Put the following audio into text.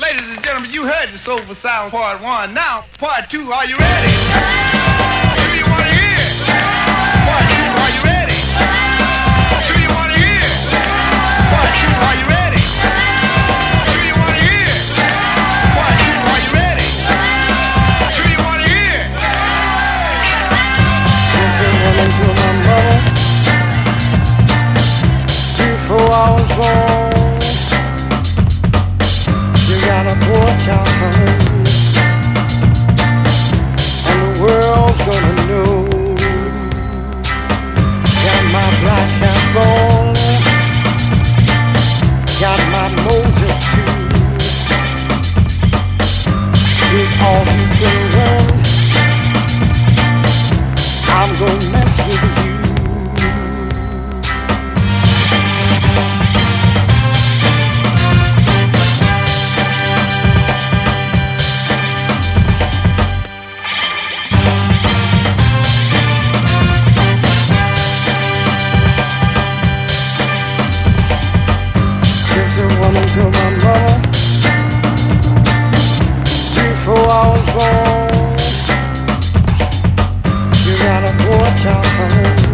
Ladies and gentlemen, you heard the Soulful Sound Part 1. Now, Part 2, are you ready? Do you want to hear? Part 2, are you ready? Do you want to hear? Part 2, are you ready? Do you want to hear? Part 2, are you ready? Do you want to hear? Just a woman to my mother before I was born. You got a poor child coming, and the world's gonna know. Got my black hat gone, got my mojo too. It's all you can run. I'm gonna mess with you. Woman to my mother before I was born. You got a poor child coming,